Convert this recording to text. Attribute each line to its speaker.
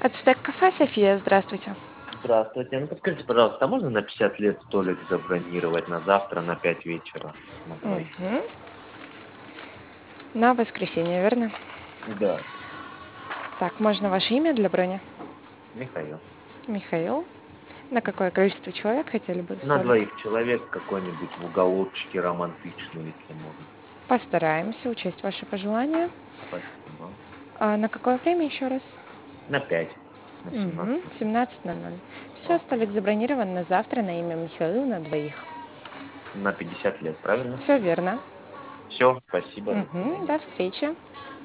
Speaker 1: Это стейк-кафе «София». Здравствуйте.
Speaker 2: Здравствуйте. Ну, подскажите, пожалуйста, а можно на 50 лет столик забронировать на завтра на 5 вечера на двоих?
Speaker 1: Мгм. На воскресенье, верно?
Speaker 2: Да,
Speaker 1: Так, можно ваше имя для брони?
Speaker 2: Михаил.
Speaker 1: Михаил. На какое количество человек хотели бы
Speaker 2: На
Speaker 1: столик?
Speaker 2: двоих человек какой-нибудь в уголочке романтичный, если можно.
Speaker 1: Постараемся учесть ваши пожелания.
Speaker 2: Спасибо.
Speaker 1: А на какое время еще раз?
Speaker 2: На 5. На 17.
Speaker 1: 17:00. Все,
Speaker 2: Ага.
Speaker 1: столик забронирован на завтра на имя Михаила на двоих.
Speaker 2: На 50 лет, правильно?
Speaker 1: Все верно.
Speaker 2: Все, спасибо, до свидания.
Speaker 1: До встречи.